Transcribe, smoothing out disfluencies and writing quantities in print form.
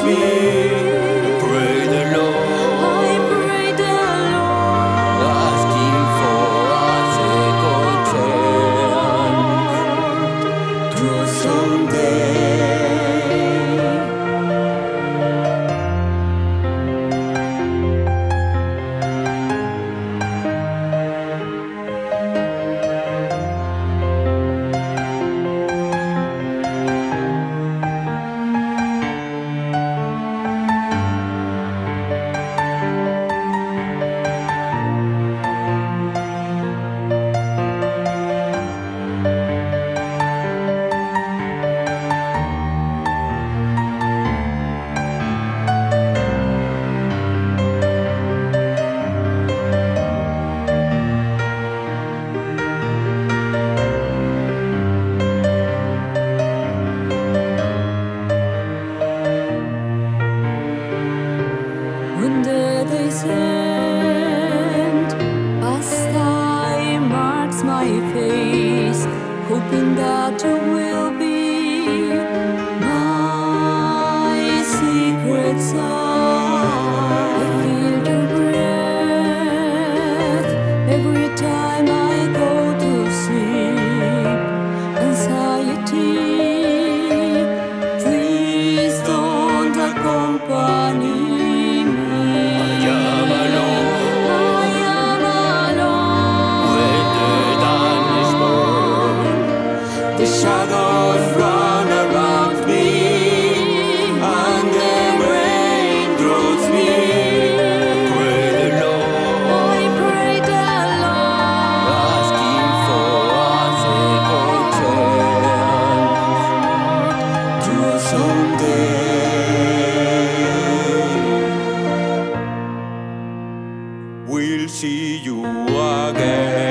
me. Pray the Lord, asking for a second chance to someday. When the days end, past time marks my face, hoping that you will be my secret song. I feel your breath every time I go to sleep. Anxiety, please don't accompany. The shadows run around me, and the rain draws me. Pray the Lord, asking for a second chance to someday. We'll see you again.